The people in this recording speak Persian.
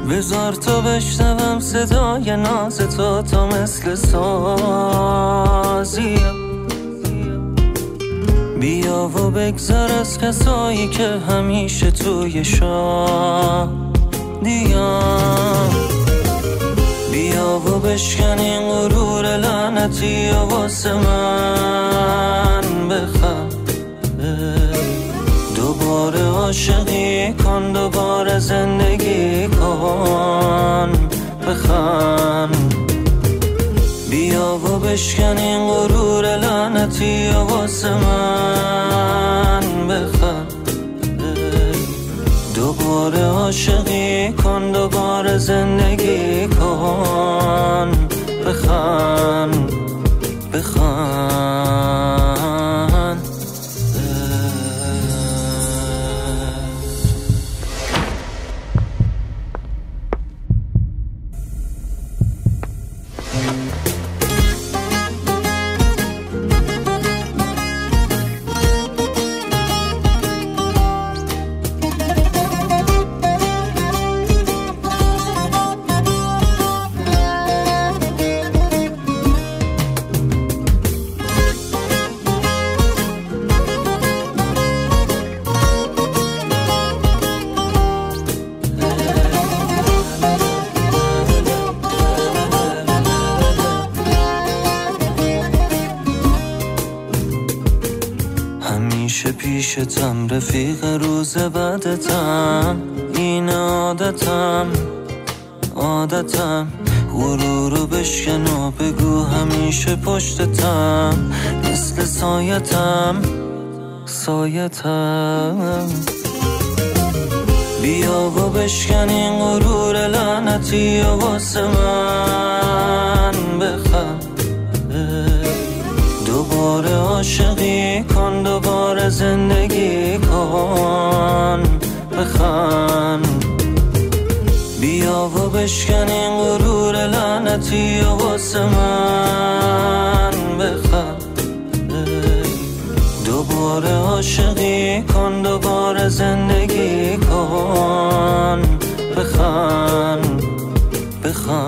بذار تا بشنوم صدای ناز تو تا مثل سازیم. بیا و بگذر از کسایی که همیشه توی شادیم. بیا و بشکن این غرور لعنتی و واسه من بخند. دوباره عاشقی کن، دوباره زندگی کن، بخند. بیا و بشکن این غرور لعنتی و واسه من بخند. دوباره عاشقی کن، دوباره زندگی کن، بخند، بخند. همیشه پیشتم رفیق، روز بعدتم، این عادتم. غرور رو بشکن و بگو همیشه پشتتم، مثل سایتم. بیا و بشکن این غرور لعنتی و واسه من بخند. دوباره عاشقی کن، دوباره زندگی کن، بخند. بیا و بشکن این غرور لعنتی و واسه من بخند. دوباره عاشقی کن، دوباره زندگی کن، بخند، بخند.